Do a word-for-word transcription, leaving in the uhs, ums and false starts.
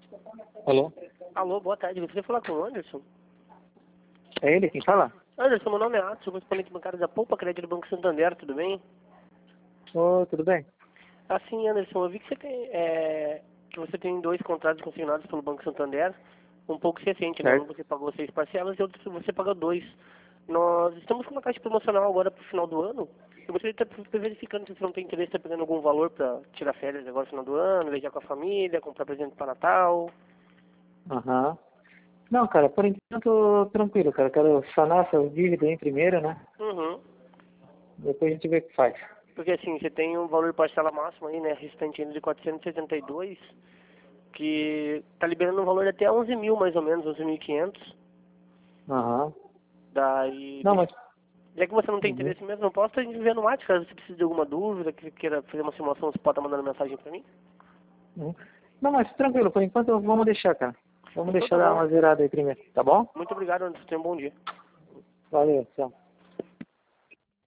Alô? Alô, boa tarde. Gostaria de falar com o Anderson. É ele quem fala? Anderson, meu nome é Atos, sou correspondente bancário da Poupa Crédito do Banco Santander, tudo bem? Ô, tudo bem? Assim, Anderson, eu vi que você tem, é, que você tem dois contratos consignados pelo Banco Santander, um pouco recente, né? Um Certo. você pagou seis parcelas e outro você pagou dois. Nós estamos com uma taxa promocional agora para o final do ano. Eu gostaria de estar verificando se você não tem interesse em estar pegando algum valor para tirar férias agora no final do ano, viajar com a família, comprar presente para Natal. Aham. Não, cara, por enquanto, tranquilo, cara. Quero sanar essas dívidas aí primeiro, né? Uhum. Depois a gente vê o que faz. Porque assim, você tem um valor parcela máximo aí, né, restante ainda de quatrocentos e setenta e dois, que tá liberando um valor de até onze mil mais ou menos, onze mil e quinhentos. Aham. Daí, Não, deixa- mas... já que você não tem Uhum. interesse mesmo, eu posso estar ver no WhatsApp, caso você precise de alguma dúvida, que queira fazer uma simulação, você pode estar mandando mensagem pra mim. Uhum. Não, mas tranquilo, por enquanto vamos deixar, cara. Vamos Então tá deixar dar bom. uma zerada aí primeiro, tá bom? Muito obrigado, Anderson. Tenha um bom dia. Valeu, tchau.